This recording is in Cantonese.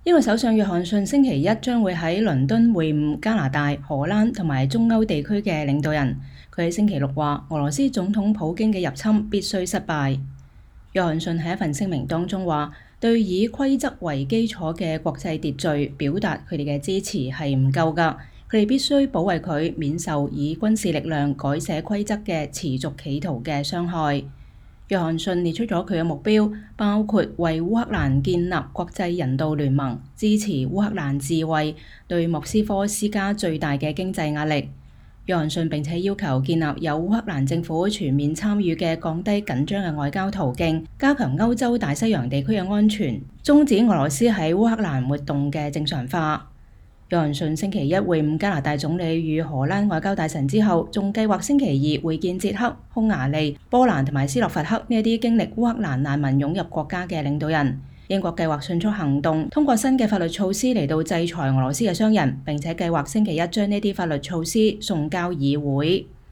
英國首相約翰遜星期一將會喺倫敦會晤加拿大、荷蘭同埋中歐地區嘅領導人。佢喺星期六話，俄羅斯總統普京嘅入侵必須失敗。約翰遜喺一份聲明當中話，對以規則為基礎嘅國際秩序表達佢哋嘅支持係唔夠㗎，佢哋必須保衛佢免受以軍事力量改寫規則嘅持續企圖嘅傷害。約翰遜列出咗佢嘅目標，包括為烏克蘭建立國際人道聯盟，支持烏克蘭自衛，對莫斯科施加最大嘅經濟壓力。約翰遜並且要求建立由烏克蘭政府全面參與嘅降低緊張嘅外交途徑，加強歐洲大西洋地區嘅安全，終止俄羅斯喺烏克蘭活動嘅正常化。約翰遜星期一會晤加拿大總理與荷蘭外交大臣之後，仲計劃星期二會見捷克、匈牙利、波蘭同埋斯洛伐克呢一啲經歷烏克蘭難民湧入國家嘅領導人。英國計劃迅速行動，通過新嘅法律措施嚟到制裁俄羅斯嘅商人，並且計劃星期一將呢啲法律措施送交議會。